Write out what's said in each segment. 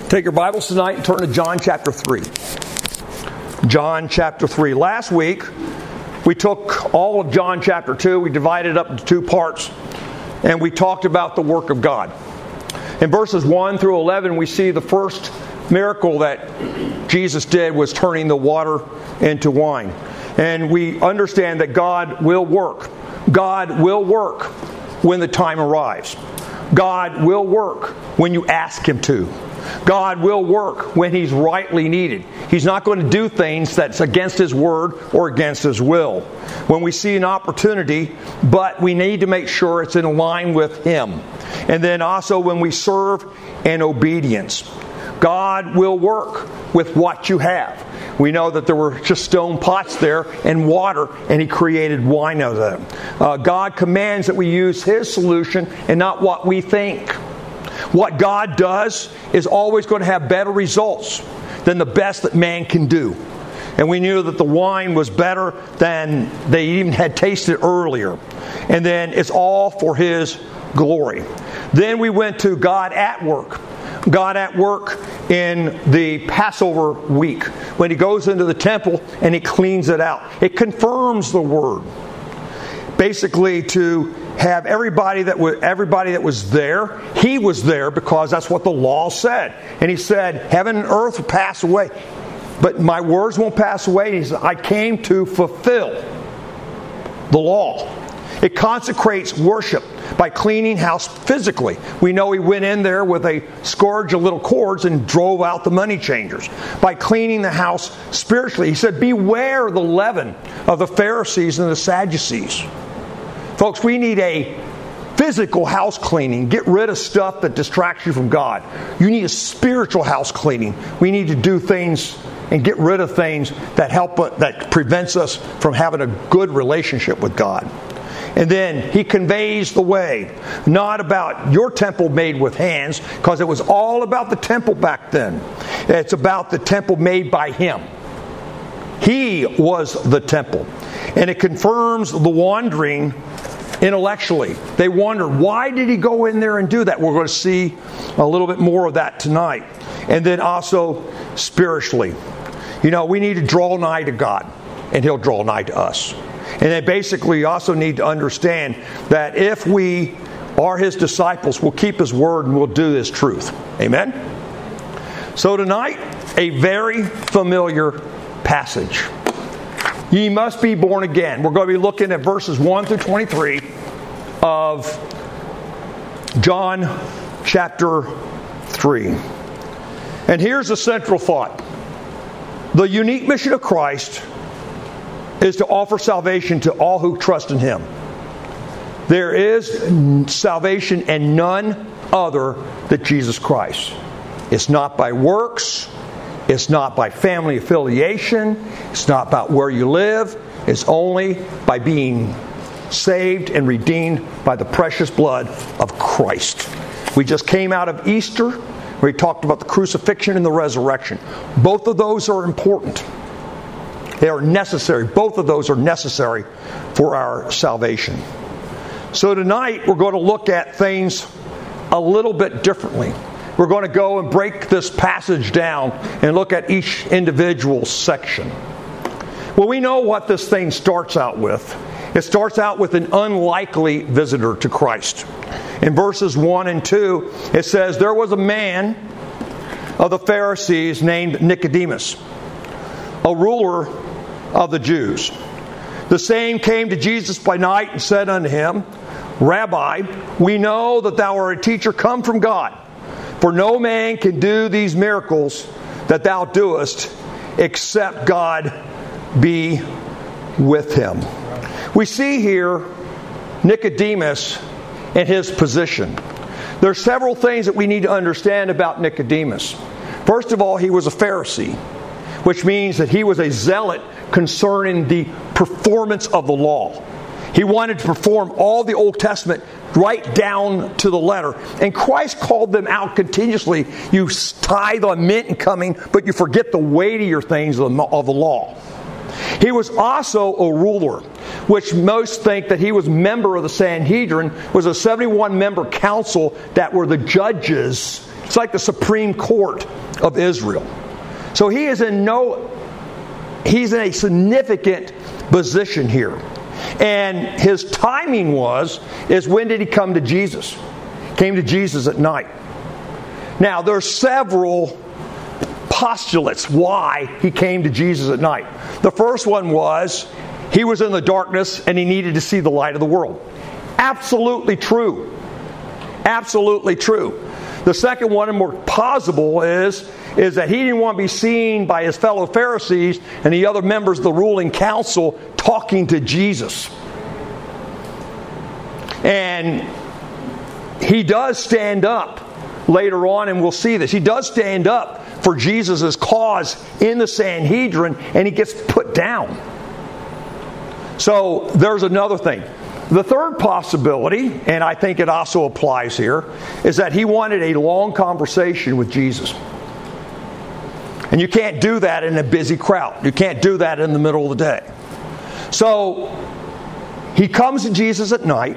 Take your Bibles tonight and turn to John chapter 3. John chapter 3. Last week, we took all of John chapter 2, we divided it up into two parts, and we talked about the work of God. In verses 1 through 11, we see the first miracle that Jesus did was turning the water into wine. And we understand that God will work. God will work when the time arrives. God will work when you ask Him to. God will work when He's rightly needed. He's not going to do things that's against His word or against His will. When we see an opportunity, but we need to make sure it's in line with Him. And then also when we serve in obedience. God will work with what you have. We know that there were just stone pots there and water, and He created wine out of them. God commands that we use His solution and not what we think. What God does is always going to have better results than the best that man can do. And we knew that the wine was better than they even had tasted earlier. And then it's all for His glory. Then we went to God at work. God at work in the Passover week when He goes into the temple and He cleans it out. It confirms the word. Basically to have everybody that was there, He was there because that's what the law said. And He said, heaven and earth will pass away, but my words won't pass away. And He said, I came to fulfill the law. It consecrates worship by cleaning house physically. We know He went in there with a scourge of little cords and drove out the money changers. By cleaning the house spiritually, He said, beware the leaven of the Pharisees and the Sadducees. Folks, we need a physical house cleaning. Get rid of stuff that distracts you from God. You need a spiritual house cleaning. We need to do things and get rid of things that prevents us from having a good relationship with God. And then He conveys the way. Not about your temple made with hands, because it was all about the temple back then. It's about the temple made by Him. He was the temple. And it confirms the wandering intellectually. They wonder, why did He go in there and do that? We're going to see a little bit more of that tonight. And then also spiritually. You know, we need to draw nigh to God, and He'll draw nigh to us. And they basically also need to understand that if we are His disciples, we'll keep His word and we'll do His truth. Amen? So tonight, a very familiar passage. Ye must be born again. We're going to be looking at verses 1 through 23 of John chapter 3. And here's the central thought. The unique mission of Christ is to offer salvation to all who trust in Him. There is salvation and none other than Jesus Christ. It's not by works. It's not by family affiliation. It's not about where you live. It's only by being saved and redeemed by the precious blood of Christ. We just came out of Easter, where we talked about the crucifixion and the resurrection. Both of those are important. They are necessary. Both of those are necessary for our salvation. So tonight we're going to look at things a little bit differently. We're going to go and break this passage down and look at each individual section. Well, we know what this thing starts out with. It starts out with an unlikely visitor to Christ. In verses 1 and 2, it says, there was a man of the Pharisees named Nicodemus, a ruler of the Jews. The same came to Jesus by night and said unto Him, Rabbi, we know that thou art a teacher come from God. For no man can do these miracles that thou doest, except God be with him. We see here Nicodemus and his position. There are several things that we need to understand about Nicodemus. First of all, he was a Pharisee, which means that he was a zealot concerning the performance of the law. He wanted to perform all the Old Testament right down to the letter. And Christ called them out continuously. You tithe on mint and coming, but you forget the weightier things of the law. He was also a ruler, which most think that he was a member of the Sanhedrin, was a 71-member council that were the judges It's like the Supreme Court of Israel. So he's in a significant position here. And his timing is when did he come to Jesus? Came to Jesus at night. Now, there's several postulates why he came to Jesus at night. The first one was he was in the darkness and he needed to see the light of the world. Absolutely true. Absolutely true. The second one, and more plausible, is that he didn't want to be seen by his fellow Pharisees and the other members of the ruling council talking to Jesus. And he does stand up later on, and we'll see this. He does stand up for Jesus' cause in the Sanhedrin, and he gets put down. So there's another thing. The third possibility, and I think it also applies here, is that he wanted a long conversation with Jesus. And you can't do that in a busy crowd. You can't do that in the middle of the day. So he comes to Jesus at night,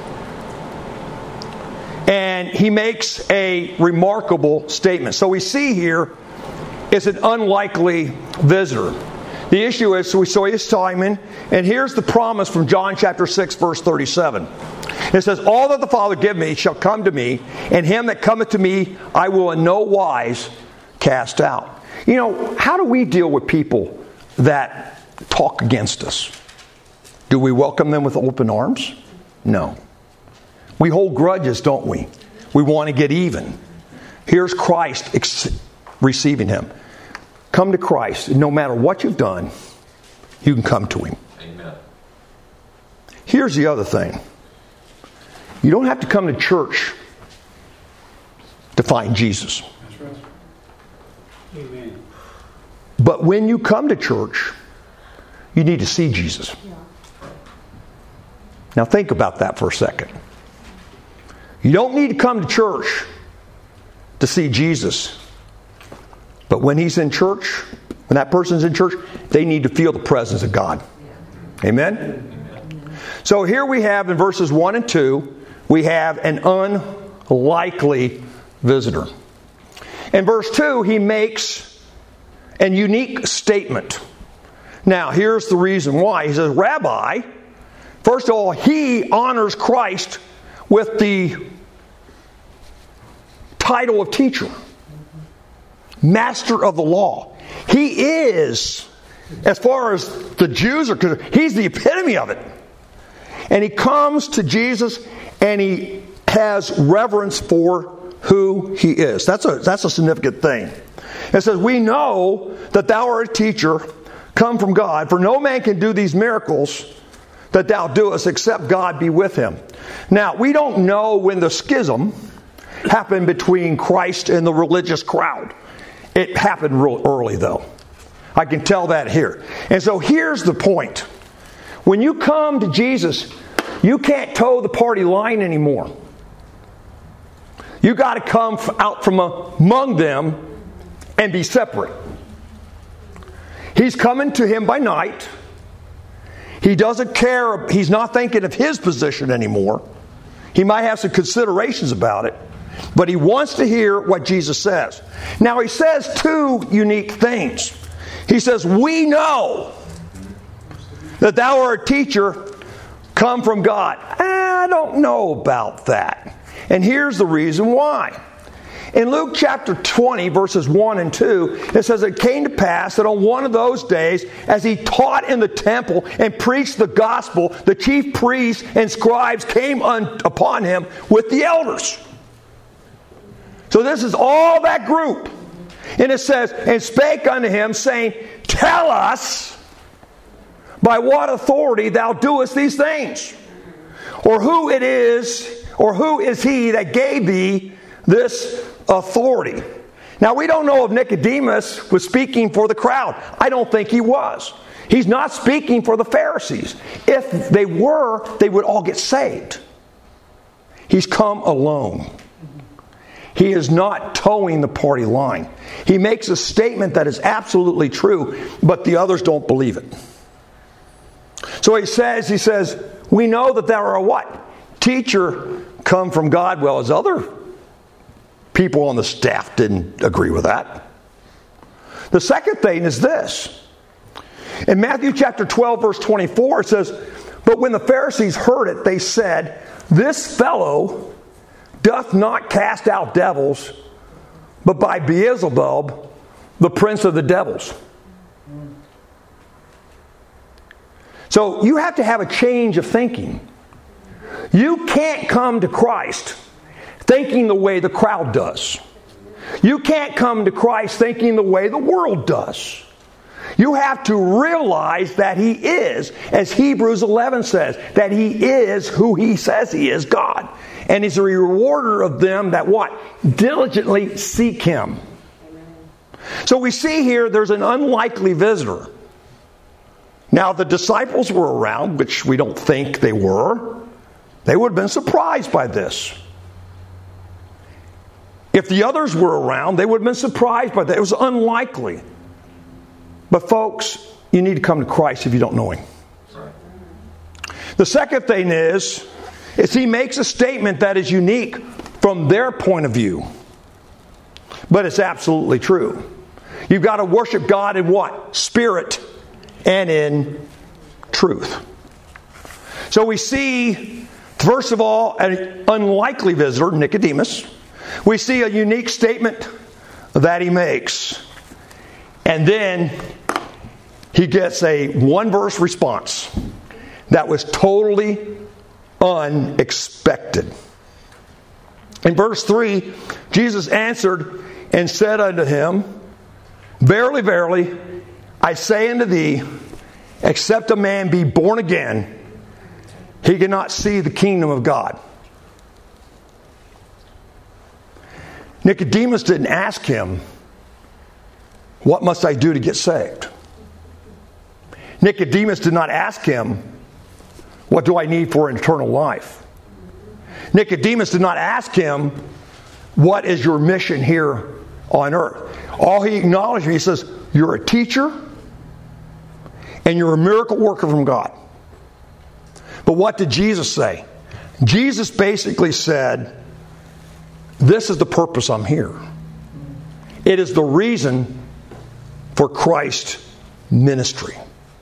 and he makes a remarkable statement. So we see here is an unlikely visitor. The issue is, so he is Simon, and here's the promise from John chapter 6, verse 37. It says, all that the Father give me shall come to me, and him that cometh to me I will in no wise cast out. You know, how do we deal with people that talk against us? Do we welcome them with open arms? No. We hold grudges, don't we? We want to get even. Here's Christ receiving him. Come to Christ, and no matter what you've done, you can come to him. Amen. Here's the other thing. You don't have to come to church to find Jesus. That's right. Amen. But when you come to church, you need to see Jesus. Yeah. Now think about that for a second. You don't need to come to church to see Jesus. But when he's in church, when that person's in church, they need to feel the presence of God. Amen? Amen. So here we have in verses 1 and 2, we have an unlikely visitor. In verse 2, he makes a unique statement. Now, here's the reason why. He says, Rabbi, first of all, he honors Christ with the title of teacher. Master of the law. He is, as far as the Jews are concerned, he's the epitome of it. And he comes to Jesus and he has reverence for who he is. That's a significant thing. It says, we know that thou art a teacher come from God, for no man can do these miracles that thou doest except God be with him. Now, we don't know when the schism happened between Christ and the religious crowd. It happened real early, though. I can tell that here. And so here's the point. When you come to Jesus, you can't toe the party line anymore. You got to come out from among them and be separate. He's coming to him by night. He doesn't care. He's not thinking of his position anymore. He might have some considerations about it. But he wants to hear what Jesus says. Now he says two unique things. He says, we know that thou art a teacher come from God. I don't know about that. And here's the reason why. In Luke chapter 20, verses 1 and 2, it says, it came to pass that on one of those days, as he taught in the temple and preached the gospel, the chief priests and scribes came upon him with the elders. So this is all that group. And it says, and spake unto him, saying, tell us by what authority thou doest these things, or who it is, or who is he that gave thee this authority. Now we don't know if Nicodemus was speaking for the crowd. I don't think he was. He's not speaking for the Pharisees. If they were, they would all get saved. He's come alone. He is not towing the party line. He makes a statement that is absolutely true, but the others don't believe it. So he says, we know that thou art a what? Teacher come from God. Well, as other people on the staff didn't agree with that. The second thing is this. In Matthew chapter 12, verse 24, it says, "But when the Pharisees heard it, they said, 'This fellow doth not cast out devils, but by Beelzebub, the prince of the devils.'" So you have to have a change of thinking. You can't come to Christ thinking the way the crowd does. You can't come to Christ thinking the way the world does. You have to realize that He is, as Hebrews 11 says, that He is who He says He is, God. And He's a rewarder of them that what? Diligently seek Him. So we see here there's an unlikely visitor. Now the disciples were around, which we don't think they were. They would have been surprised by this. If the others were around, they would have been surprised by that. It was unlikely. But folks, you need to come to Christ if you don't know Him. The second thing is He makes a statement that is unique from their point of view. But it's absolutely true. You've got to worship God in what? Spirit and in truth. So we see, first of all, an unlikely visitor, Nicodemus. We see a unique statement that he makes. And then he gets a one-verse response that was totally unexpected. In verse 3, Jesus answered and said unto him, "Verily, verily, I say unto thee, except a man be born again, he cannot see the kingdom of God." Nicodemus didn't ask him, "What must I do to get saved?" Nicodemus did not ask him, "What do I need for eternal life?" Nicodemus did not ask him, "What is your mission here on earth?" All he acknowledged, he says, "You're a teacher and you're a miracle worker from God." But what did Jesus say? Jesus basically said, "This is the purpose I'm here. It is the reason for Christ's ministry.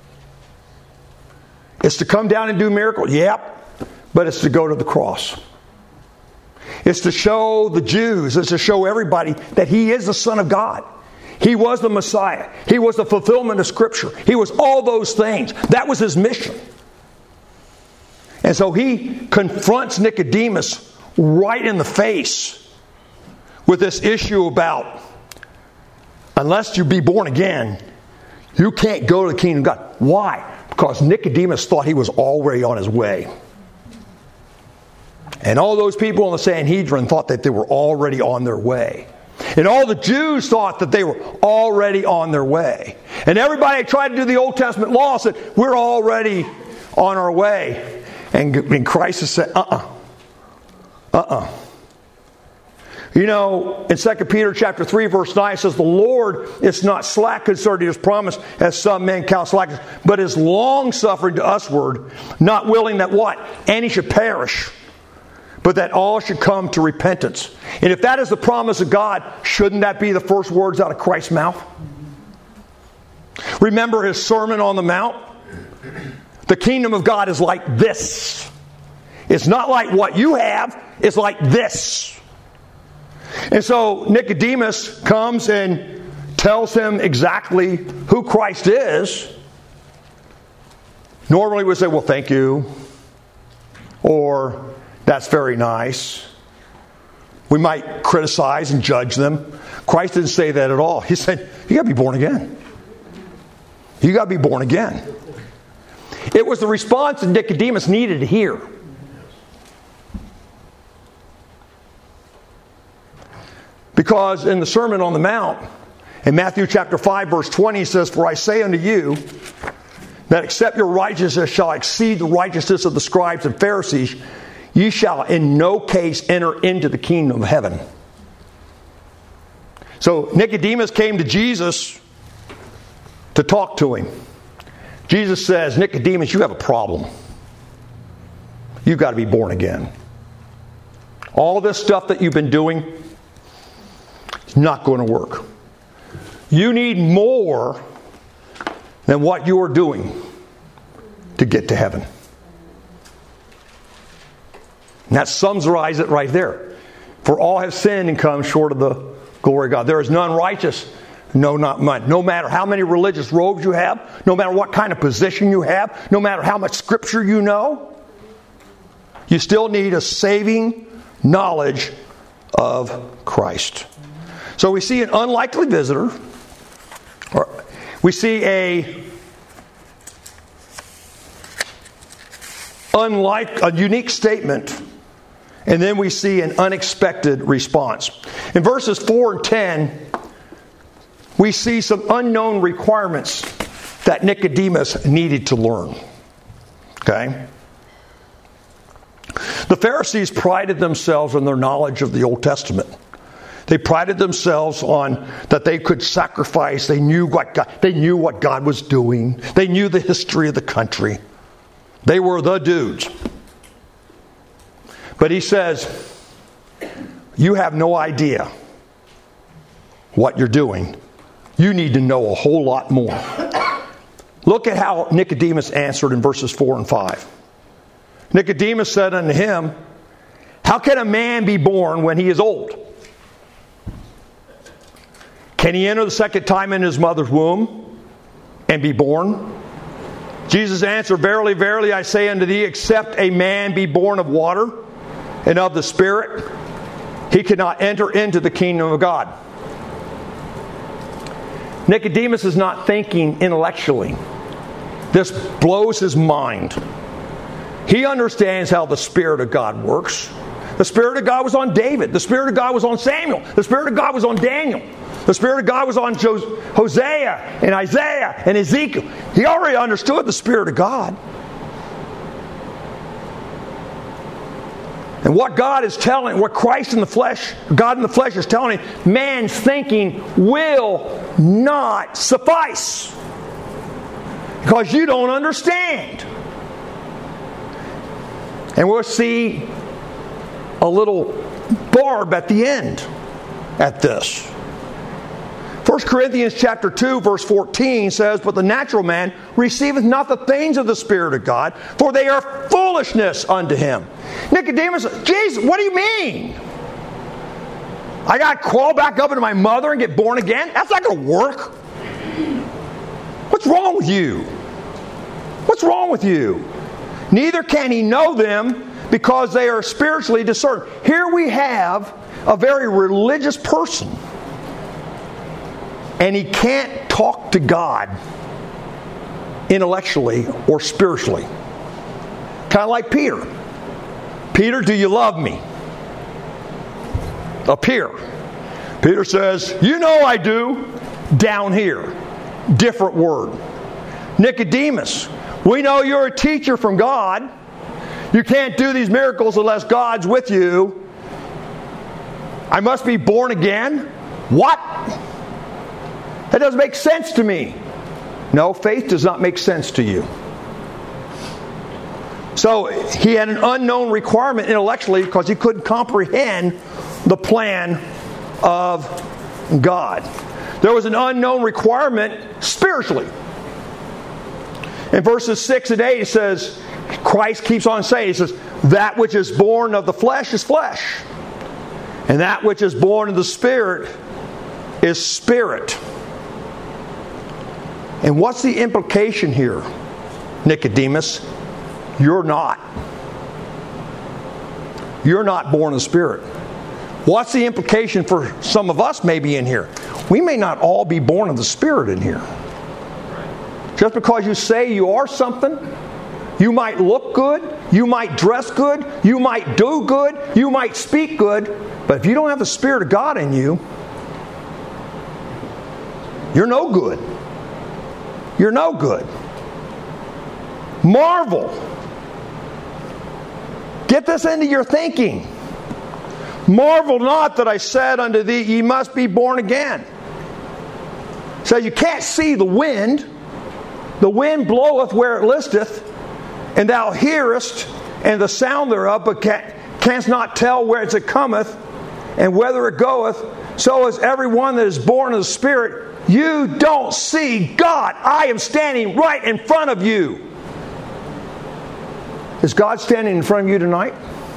It's to come down and do miracles, yep, but it's to go to the cross. It's to show the Jews, it's to show everybody that He is the Son of God. He was the Messiah. He was the fulfillment of Scripture. He was all those things. That was His mission. And so He confronts Nicodemus right in the face with this issue about, unless you be born again, you can't go to the kingdom of God. Why? Because Nicodemus thought he was already on his way. And all those people in the Sanhedrin thought that they were already on their way. And all the Jews thought that they were already on their way. And everybody that tried to do the Old Testament law said, we're already on our way. And Christ has said, You know, in 2 Peter chapter 3, verse 9, it says, "The Lord is not slack concerning His promise, as some men count slackness, but is long-suffering to usward, not willing that" what? "Any should perish, but that all should come to repentance." And if that is the promise of God, shouldn't that be the first words out of Christ's mouth? Remember His Sermon on the Mount? The kingdom of God is like this. It's not like what you have, it's like this. And so Nicodemus comes and tells him exactly who Christ is. Normally we say, "Well, thank you," or "That's very nice." We might criticize and judge them. Christ didn't say that at all. He said, "You got to be born again. You got to be born again." It was the response that Nicodemus needed to hear. Because in the Sermon on the Mount, in Matthew chapter 5, verse 20, he says, "For I say unto you, that except your righteousness shall exceed the righteousness of the scribes and Pharisees, ye shall in no case enter into the kingdom of heaven." So Nicodemus came to Jesus to talk to him. Jesus says, "Nicodemus, you have a problem. You've got to be born again. All this stuff that you've been doing, It's not going to work. You need more than what you are doing to get to heaven. And that summarizes it right there. For all have sinned and come short of the glory of God. There is none righteous, no, not one. No matter how many religious robes you have, no matter what kind of position you have, no matter how much scripture you know, you still need a saving knowledge of Christ. So we see an unlikely visitor. Or we see a unique statement. And then we see an unexpected response. In verses 4 and 10, we see some unknown requirements that Nicodemus needed to learn. Okay? The Pharisees prided themselves on their knowledge of the Old Testament. They prided themselves on that they could sacrifice. They knew what God was doing. They knew the history of the country. They were the dudes. But he says, you have no idea what you're doing. You need to know a whole lot more. Look at how Nicodemus answered in verses 4 and 5. Nicodemus said unto him, how can a man be born when he is old? Can he enter the second time in his mother's womb and be born? Jesus answered, verily, verily, I say unto thee, except a man be born of water and of the Spirit, he cannot enter into the kingdom of God. Nicodemus is not thinking intellectually. This blows his mind. He understands how the Spirit of God works. The Spirit of God was on David. The Spirit of God was on Samuel. The Spirit of God was on Daniel. The Spirit of God was on Hosea and Isaiah and Ezekiel. He already understood the Spirit of God. And what God is telling, what Christ in the flesh, God in the flesh is telling him, man's thinking will not suffice. Because you don't understand. And we'll see a little barb at the end at this. 1 Corinthians chapter 2 verse 14 says, but the natural man receiveth not the things of the Spirit of God, for they are foolishness unto him. Nicodemus, Jesus, what do you mean? I got to crawl back up into my mother and get born again? That's not going to work. What's wrong with you? What's wrong with you? Neither can he know them because they are spiritually discerned. Here we have a very religious person. And he can't talk to God intellectually or spiritually. Kind of like Peter. Peter, do you love me? Up here. Peter says, you know I do. Down here. Different word. Nicodemus, we know you're a teacher from God. You can't do these miracles unless God's with you. I must be born again? What? That doesn't make sense to me. No, faith does not make sense to you. So he had an unknown requirement intellectually because he couldn't comprehend the plan of God. There was an unknown requirement spiritually. In verses 6 and 8 it says, Christ keeps on saying, he says, that which is born of the flesh is flesh. And that which is born of the Spirit is spirit. And what's the implication here, Nicodemus? You're not. You're not born of the Spirit. What's the implication for some of us maybe in here? We may not all be born of the Spirit in here. Just because you say you are something, you might look good, you might dress good, you might do good, you might speak good, but if you don't have the Spirit of God in you, you're no good. You're no good. Marvel. Get this into your thinking. Marvel not that I said unto thee, ye must be born again. So you can't see the wind. The wind bloweth where it listeth, and thou hearest and the sound thereof, but canst not tell whence it cometh and whither it goeth. so is everyone that is born of the Spirit. You don't see God. I am standing right in front of you. Is God standing in front of you tonight?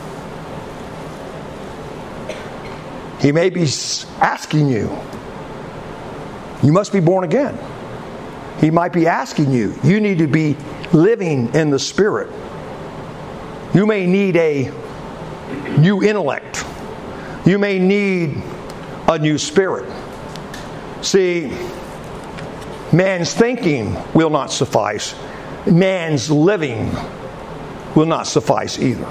He may be asking you. You must be born again. He might be asking you. You need to be living in the Spirit. You may need a new intellect. You may need a new spirit. See, man's thinking will not suffice. Man's living will not suffice either.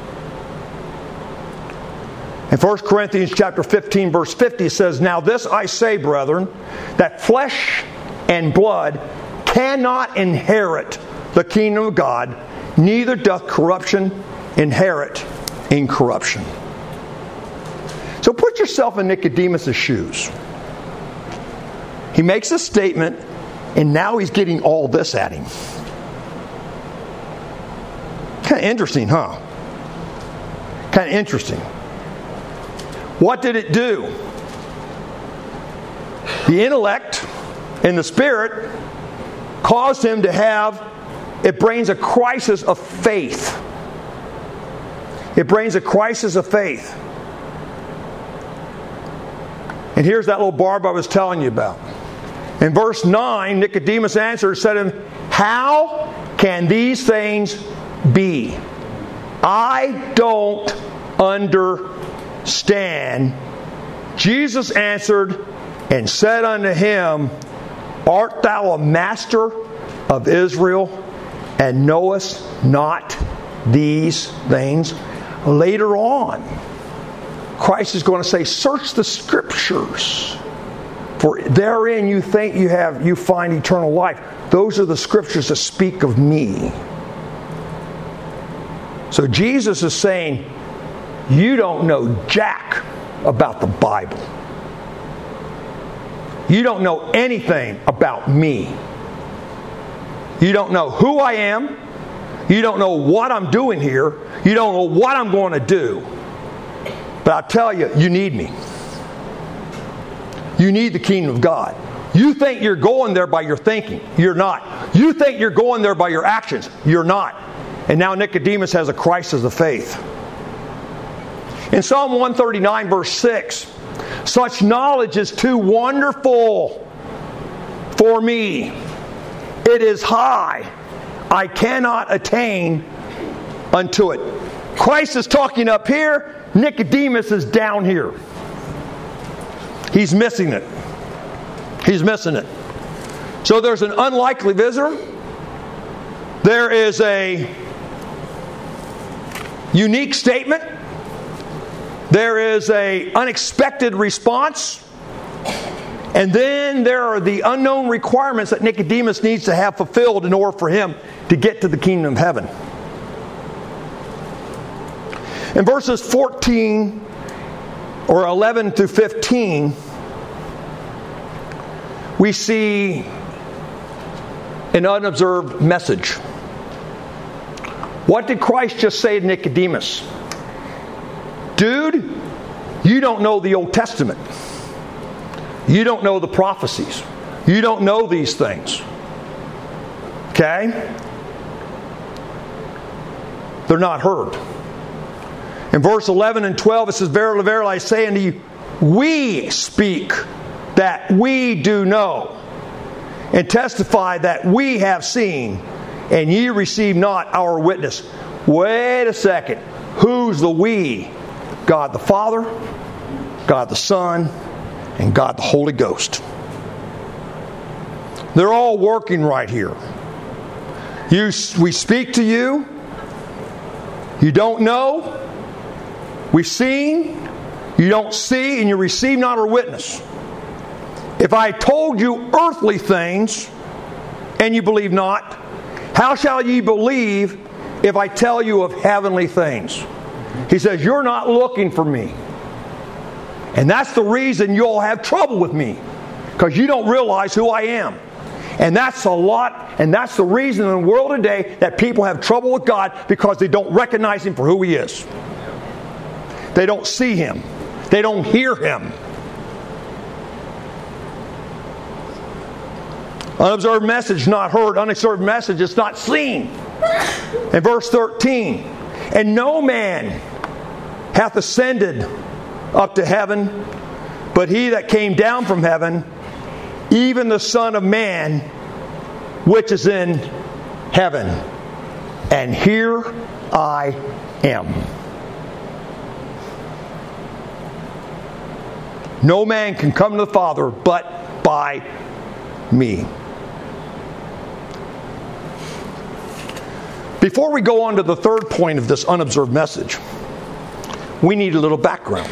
In 1 Corinthians chapter 15, verse 50 says, "Now this I say, brethren, that flesh and blood cannot inherit the kingdom of God, neither doth corruption inherit incorruption." So put yourself in Nicodemus' shoes. He makes a statement, and now he's getting all this at him. Kind of interesting, huh? Kind of interesting. What did it do? The intellect and the Spirit caused him to have, it brings a crisis of faith. It brings a crisis of faith. And here's that little barb I was telling you about. In verse 9, Nicodemus answered, said to him, "How can these things be? I don't understand." Jesus answered and said unto him, "Art thou a master of Israel, and knowest not these things?" Later on, Christ is going to say, "Search the Scriptures, for therein you think you find eternal life. Those are the Scriptures that speak of me." So Jesus is saying, you don't know jack about the Bible. You don't know anything about me. You don't know who I am. You don't know what I'm doing here. You don't know what I'm going to do. But I'll tell you, you need me. You need the kingdom of God. You think you're going there by your thinking. You're not. You think you're going there by your actions. You're not. And now Nicodemus has a crisis of faith. In Psalm 139, verse 6, "Such knowledge is too wonderful for me. It is high. I cannot attain unto it." Christ is talking up here. Nicodemus is down here. He's missing it. He's missing it. So there's an unlikely visitor. There is a unique statement. There is an unexpected response. And then there are the unknown requirements that Nicodemus needs to have fulfilled in order for him to get to the kingdom of heaven. In verses 14 or 11 through 15, we see an unobserved message. What did Christ just say to Nicodemus? "Dude, you don't know the Old Testament. You don't know the prophecies. You don't know these things." Okay? They're not heard. In verse 11 and 12 it says, "Verily, verily, I say unto you, we speak that we do know, and testify that we have seen, and ye receive not our witness." Wait a second. Who's the we? God the Father, God the Son, and God the Holy Ghost. They're all working right here. We speak to you. You don't know. We've seen. You don't see, and you receive not our witness. If I told you earthly things, and you believe not, how shall ye believe if I tell you of heavenly things? He says, you're not looking for me. And that's the reason you'll have trouble with me. Because you don't realize who I am. And that's a lot, and that's the reason in the world today that people have trouble with God, because they don't recognize Him for who He is. They don't see Him. They don't hear Him. Unobserved message not heard. Unobserved message is not seen. In verse 13, and no man hath ascended up to heaven, but he that came down from heaven, even the Son of Man, which is in heaven. And here I am. No man can come to the Father but by me. Before we go on to the third point of this unobserved message, we need a little background.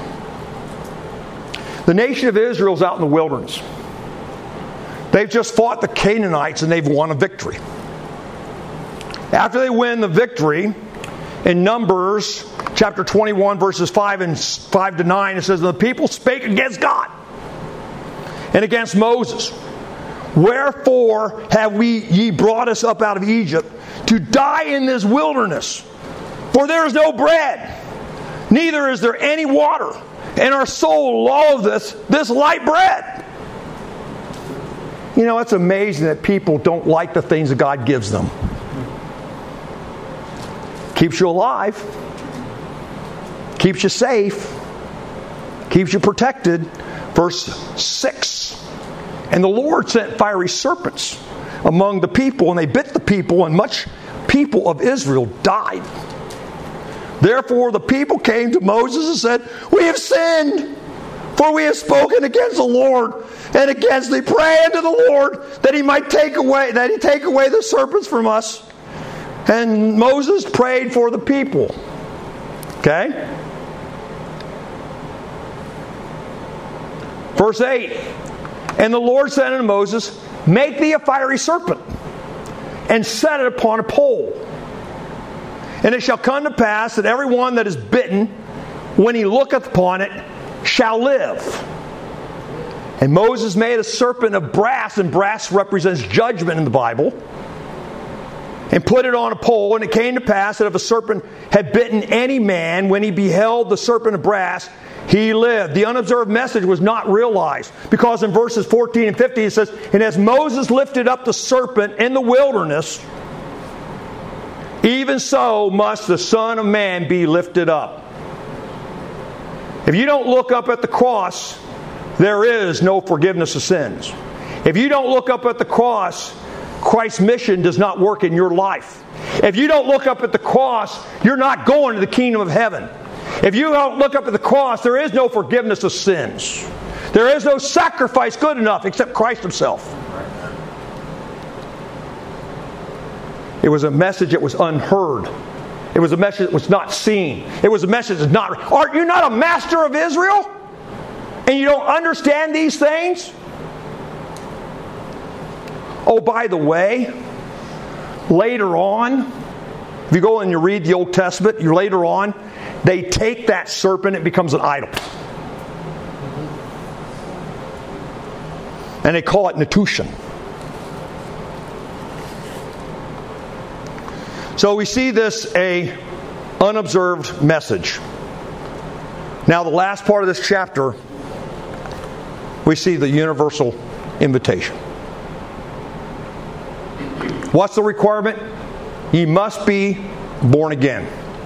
The nation of Israel is out in the wilderness. They've just fought the Canaanites and they've won a victory. After they win the victory, in Numbers chapter 21 verses 5 to 9, it says, the people spake against God and against Moses. Wherefore have ye brought us up out of Egypt to die in this wilderness? For there is no bread, neither is there any water, and our soul loatheth this light bread. You know, it's amazing that people don't like the things that God gives them. Keeps you alive, keeps you safe, keeps you protected. Verse 6. And the Lord sent fiery serpents among the people, and they bit the people, and much people of Israel died. Therefore the people came to Moses and said, we have sinned, for we have spoken against the Lord and against thee. Pray unto the Lord that he might take away the serpents from us. And Moses prayed for the people. Okay? Verse 8. And the Lord said unto Moses, make thee a fiery serpent, and set it upon a pole. And it shall come to pass that every one that is bitten, when he looketh upon it, shall live. And Moses made a serpent of brass, and brass represents judgment in the Bible, and put it on a pole. And it came to pass that if a serpent had bitten any man, when he beheld the serpent of brass, he lived. The unobserved message was not realized, because in verses 14 and 15 it says, and as Moses lifted up the serpent in the wilderness, even so must the Son of Man be lifted up. If you don't look up at the cross, there is no forgiveness of sins. If you don't look up at the cross, Christ's mission does not work in your life. If you don't look up at the cross, you're not going to the kingdom of heaven. If you don't look up at the cross, there is no forgiveness of sins. There is no sacrifice good enough except Christ himself. It was a message that was unheard. It was a message that was not seen. It was a message that was not... Aren't you not a master of Israel? And you don't understand these things? Oh, by the way, later on, if you go and you read the Old Testament, later on, they take that serpent, it becomes an idol. And they call it Nehushtan. So we see this a unobserved message. Now the last part of this chapter, we see the universal invitation. What's the requirement? Ye must be born again.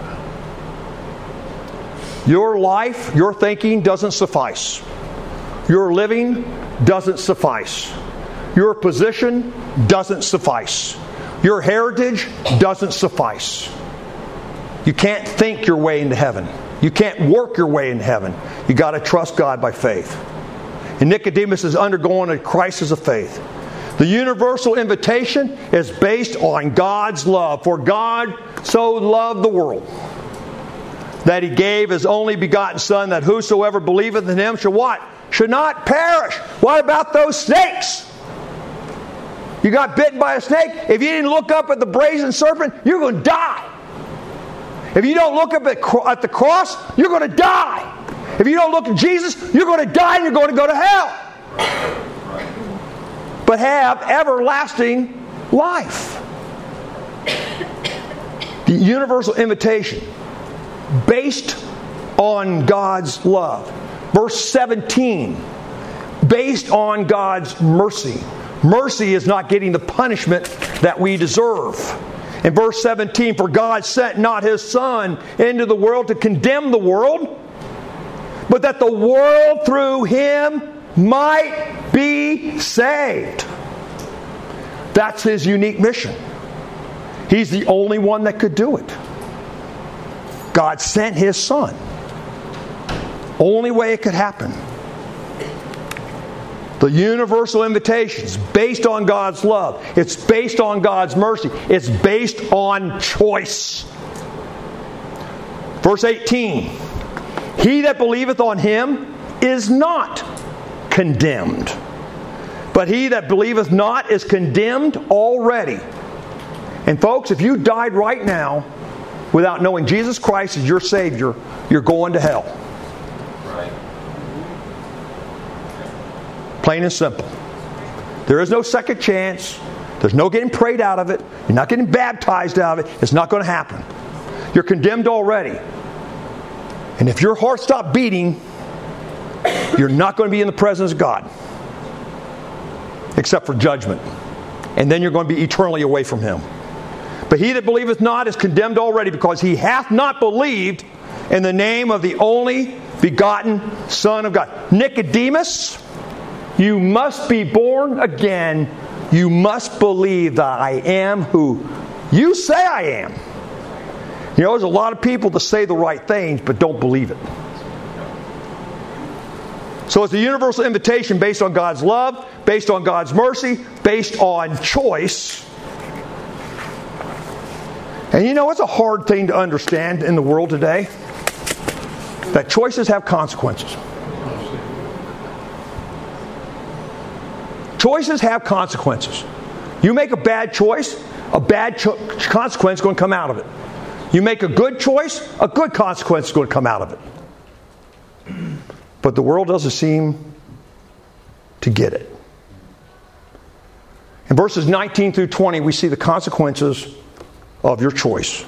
Your life, your thinking doesn't suffice. Your living doesn't suffice. Your position doesn't suffice. Your heritage doesn't suffice. You can't think your way into heaven. You can't work your way into heaven. You got to trust God by faith. And Nicodemus is undergoing a crisis of faith. The universal invitation is based on God's love. For God so loved the world that He gave His only begotten Son, that whosoever believeth in Him shall what? Should not perish. What about those snakes? You got bitten by a snake. If you didn't look up at the brazen serpent, you're going to die. If you don't look up at the cross, you're going to die. If you don't look at Jesus, you're going to die and you're going to go to hell. But have everlasting life. The universal invitation based on God's love. Verse 17, based on God's mercy. Mercy is not getting the punishment that we deserve. In verse 17, for God sent not His Son into the world to condemn the world, but that the world through Him might be saved. That's His unique mission. He's the only one that could do it. God sent His Son. Only way it could happen. The universal invitation is based on God's love. It's based on God's mercy. It's based on choice. Verse 18. He that believeth on Him is not condemned. But he that believeth not is condemned already. And folks, if you died right now without knowing Jesus Christ as your Savior, you're going to hell. Right. Plain and simple. There is no second chance. There's no getting prayed out of it. You're not getting baptized out of it. It's not going to happen. You're condemned already. And if your heart stopped beating, you're not going to be in the presence of God. Except for judgment. And then you're going to be eternally away from Him. But he that believeth not is condemned already, because he hath not believed in the name of the only begotten Son of God. Nicodemus, you must be born again. You must believe that I am who you say I am. You know, there's a lot of people that say the right things but don't believe it. So it's a universal invitation based on God's love, based on God's mercy, based on choice. And you know, it's a hard thing to understand in the world today, that choices have consequences. Choices have consequences. You make a bad choice, a bad consequence is going to come out of it. You make a good choice, a good consequence is going to come out of it. But the world doesn't seem to get it. In verses 19 through 20, we see the consequences of your choice.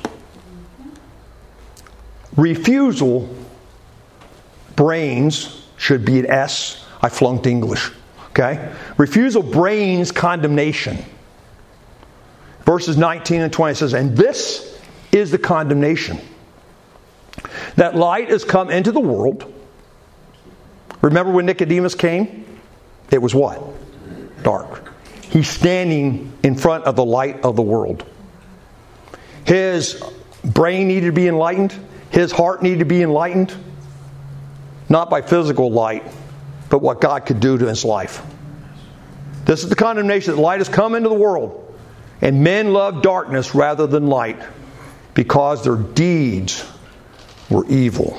Refusal, brains, should be an S. I flunked English. Okay? Refusal brings condemnation. Verses 19 and 20 says, and this is the condemnation, that light has come into the world. Remember when Nicodemus came? It was what? Dark. He's standing in front of the light of the world. His brain needed to be enlightened. His heart needed to be enlightened. Not by physical light, but what God could do to his life. This is the condemnation, that light has come into the world, and men love darkness rather than light, because their deeds were evil.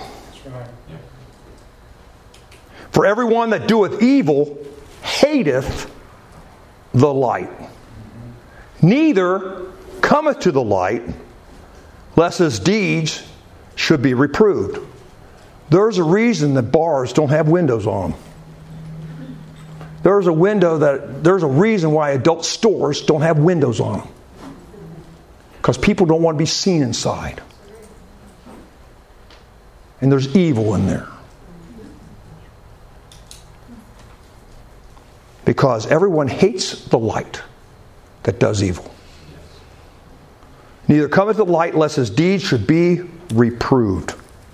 For everyone that doeth evil hateth the light, neither cometh to the light, lest his deeds should be reproved. There's a reason that bars don't have windows on them. There's a reason why adult stores don't have windows on them. Because people don't want to be seen inside. And there's evil in there. Because everyone hates the light that does evil. Neither cometh to the light lest his deeds should be reproved.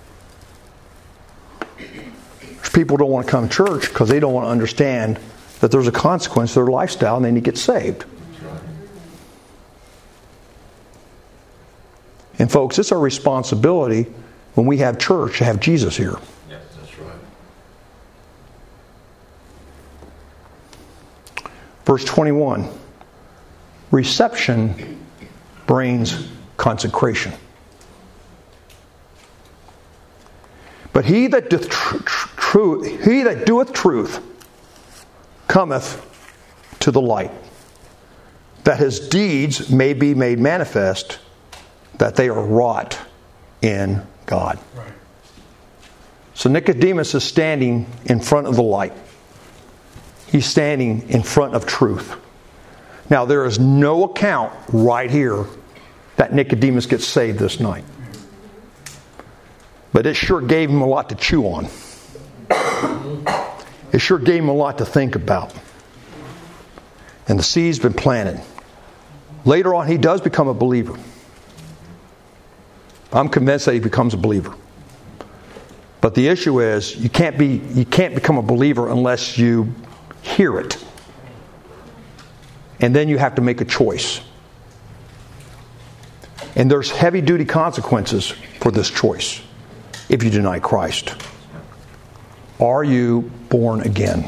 People don't want to come to church because they don't want to understand that there's a consequence to their lifestyle and they need to get saved. And folks, it's our responsibility when we have church to have Jesus here. Yes, that's right. Verse 21. Reception brings consecration. But he that doeth truth cometh to the light, that his deeds may be made manifest, that they are wrought in God. Right. So Nicodemus is standing in front of the light. He's standing in front of truth. Now, there is no account right here that Nicodemus gets saved this night. But it sure gave him a lot to chew on. It sure gave him a lot to think about. And the seed's been planted. Later on, he does become a believer. I'm convinced that he becomes a believer. But the issue is, you can't become a believer unless you hear it. And then you have to make a choice. And there's heavy-duty consequences for this choice if you deny Christ. Are you born again?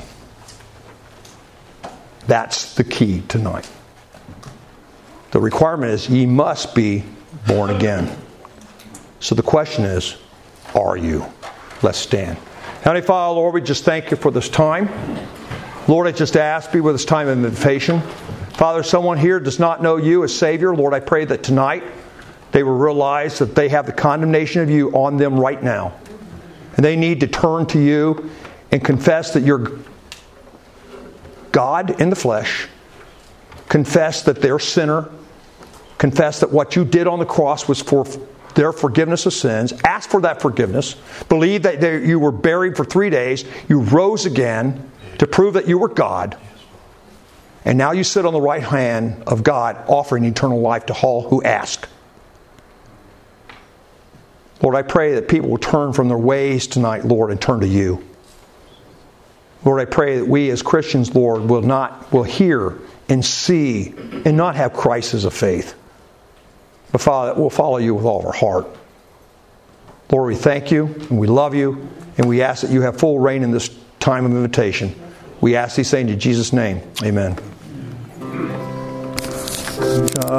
That's the key tonight. The requirement is, ye must be born again. So the question is, are you? Let's stand. Heavenly Father, Lord, we just thank you for this time. Lord, I just ask, be with this time of invitation. Father, someone here does not know you as Savior. Lord, I pray that tonight they will realize that they have the condemnation of you on them right now. And they need to turn to you and confess that you're God in the flesh. Confess that they're a sinner. Confess that what you did on the cross was for their forgiveness of sins. Ask for that forgiveness. Believe that you were buried for 3 days. You rose again to prove that you were God. And now you sit on the right hand of God, offering eternal life to all who ask. Lord, I pray that people will turn from their ways tonight, Lord, and turn to you. Lord, I pray that we as Christians, Lord, will hear and see and not have crises of faith. But Father, we'll follow you with all of our heart. Lord, we thank you and we love you, and we ask that you have full reign in this time of invitation. We ask these things in Jesus' name. Amen.